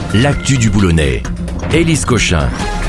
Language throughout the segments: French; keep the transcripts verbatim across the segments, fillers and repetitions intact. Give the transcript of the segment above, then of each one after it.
l'actu du Boulonnais. Élise Cochin.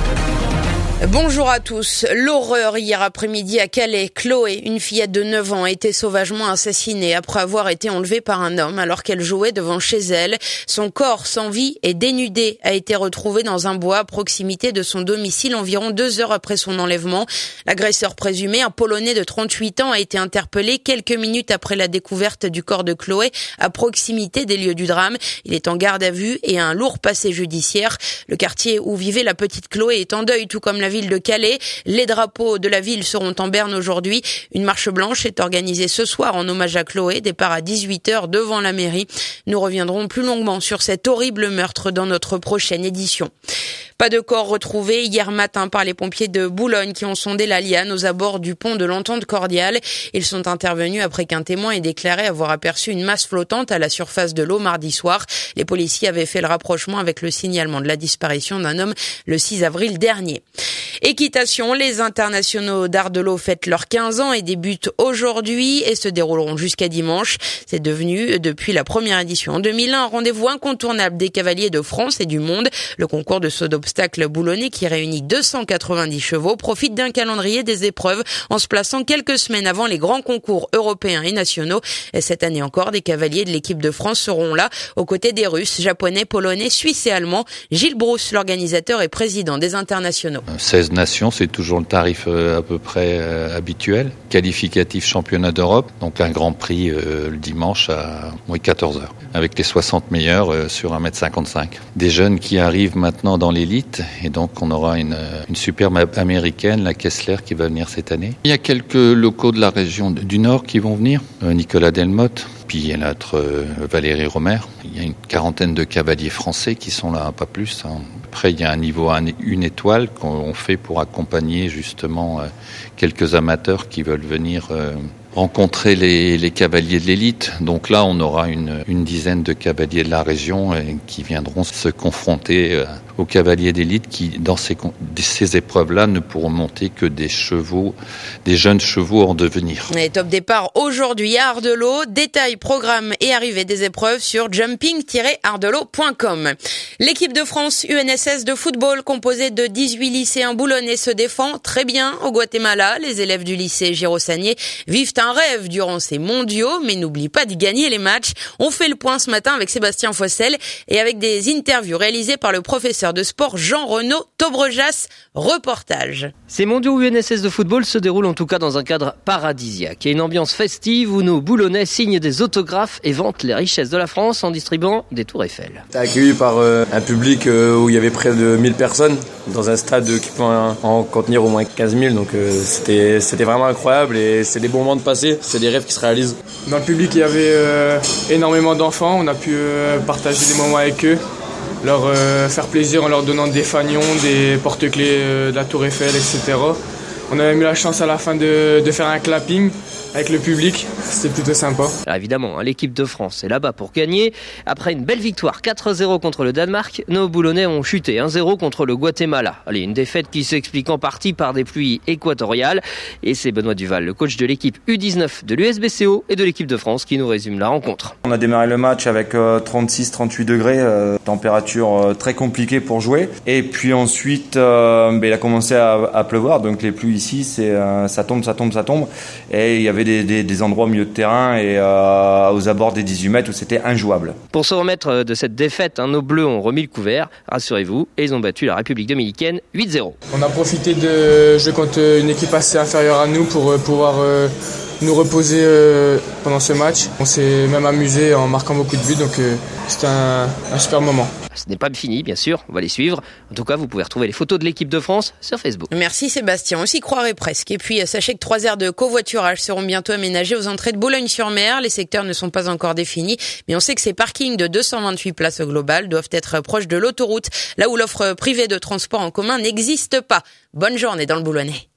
Bonjour à tous. L'horreur hier après-midi à Calais. Chloé, une fillette de neuf ans, a été sauvagement assassinée après avoir été enlevée par un homme alors qu'elle jouait devant chez elle. Son corps sans vie et dénudé a été retrouvé dans un bois à proximité de son domicile environ deux heures après son enlèvement. L'agresseur présumé, un Polonais de trente-huit ans, a été interpellé quelques minutes après la découverte du corps de Chloé à proximité des lieux du drame. Il est en garde à vue et a un lourd passé judiciaire. Le quartier où vivait la petite Chloé est en deuil, tout comme la ville de Calais. Les drapeaux de la ville seront en berne aujourd'hui. Une marche blanche est organisée ce soir en hommage à Chloé. Départ à dix-huit heures devant la mairie. Nous reviendrons plus longuement sur cet horrible meurtre dans notre prochaine édition. Pas de corps retrouvé hier matin par les pompiers de Boulogne qui ont sondé la Liane aux abords du pont de l'Entente Cordiale. Ils sont intervenus après qu'un témoin ait déclaré avoir aperçu une masse flottante à la surface de l'eau mardi soir. Les policiers avaient fait le rapprochement avec le signalement de la disparition d'un homme le six avril dernier. Équitation, les internationaux d'Ardelot fêtent leurs quinze ans et débutent aujourd'hui et se dérouleront jusqu'à dimanche. C'est devenu, depuis la première édition en deux mille un, un rendez-vous incontournable des cavaliers de France et du monde. Le concours de saut d'obstacles boulonnais, qui réunit deux cent quatre-vingt-dix chevaux, profite d'un calendrier des épreuves en se plaçant quelques semaines avant les grands concours européens et nationaux. Et cette année encore, des cavaliers de l'équipe de France seront là, aux côtés des Russes, Japonais, Polonais, Suisses et Allemands. Gilles Brousse, l'organisateur et président des internationaux. seize nations, c'est toujours le tarif euh, à peu près euh, habituel. Qualificatif championnat d'Europe, donc un grand prix euh, le dimanche à oui, quatorze heures, avec les soixante meilleurs euh, sur un mètre cinquante-cinq. Des jeunes qui arrivent maintenant dans l'élite, et donc on aura une, une superbe américaine, la Kessler, qui va venir cette année. Il y a quelques locaux de la région du Nord qui vont venir, euh, Nicolas Delmotte, puis il y a notre euh, Valérie Romer. Il y a une quarantaine de cavaliers français qui sont là, pas plus. Hein. Après, il y a un niveau, un, une étoile qu'on fait pour accompagner justement euh, quelques amateurs qui veulent venir euh, rencontrer les, les cavaliers de l'élite. Donc là, on aura une, une dizaine de cavaliers de la région euh, qui viendront se confronter euh, aux cavaliers d'élite qui, dans ces, ces épreuves-là, ne pourront monter que des chevaux, des jeunes chevaux en devenir. Et top départ aujourd'hui à Ardelot. Détails, programme et arrivée des épreuves sur jumping tiret ardelot point com. L'équipe de France U N S S de football, composée de dix-huit lycéens boulonnais, se défend très bien au Guatemala. Les élèves du lycée Giraud-Sagné vivent un rêve durant ces mondiaux, mais n'oublient pas de gagner les matchs. On fait le point ce matin avec Sébastien Fossel et avec des interviews réalisées par le professeur de sport Jean-Renaud Tobrejas. Reportage. Ces mondiaux U N S S de football se déroulent en tout cas dans un cadre paradisiaque et une ambiance festive où nos Boulonnais signent des autographes et vantent les richesses de la France en distribuant des tours Eiffel. T'es accueilli par euh, un public euh, où il y avait près de mille personnes dans un stade qui peut en, en contenir au moins quinze mille, donc euh, c'était, c'était vraiment incroyable et c'est des bons moments de passer, c'est des rêves qui se réalisent. Dans le public, il y avait euh, énormément d'enfants, on a pu euh, partager des moments avec eux, leur euh, faire plaisir en leur donnant des fanions, des porte-clés euh, de la tour Eiffel, et cetera. On a eu la chance à la fin de, de faire un clapping avec le public, c'était plutôt sympa. Alors évidemment, l'équipe de France est là-bas pour gagner. Après une belle victoire quatre à zéro contre le Danemark, nos Boulonnais ont chuté un zéro contre le Guatemala. Allez, une défaite qui s'explique en partie par des pluies équatoriales. Et c'est Benoît Duval, le coach de l'équipe U dix-neuf de l'U S B C O et de l'équipe de France, qui nous résume la rencontre. On a démarré le match avec euh, trente-six trente-huit degrés, euh, température euh, très compliquée pour jouer. Et puis ensuite, euh, ben, il a commencé à, à pleuvoir, donc les pluies ici, c'est, euh, ça tombe, ça tombe, ça tombe. Et il y avait Des, des, des endroits au milieu de terrain et euh, aux abords des dix-huit mètres où c'était injouable. Pour se remettre de cette défaite, hein, nos Bleus ont remis le couvert, rassurez-vous, et ils ont battu la République dominicaine huit zéro. On a profité de jouer contre une équipe assez inférieure à nous pour euh, pouvoir euh, nous reposer euh, pendant ce match. On s'est même amusé en marquant beaucoup de buts, donc euh, c'était un, un super moment. Ce n'est pas fini, bien sûr, on va les suivre. En tout cas, vous pouvez retrouver les photos de l'équipe de France sur Facebook. Merci Sébastien, on s'y croirait presque. Et puis, sachez que trois aires de covoiturage seront bientôt aménagées aux entrées de Boulogne-sur-Mer. Les secteurs ne sont pas encore définis, mais on sait que ces parkings de deux cent vingt-huit places au global doivent être proches de l'autoroute, là où l'offre privée de transport en commun n'existe pas. Bonne journée dans le Boulonnais.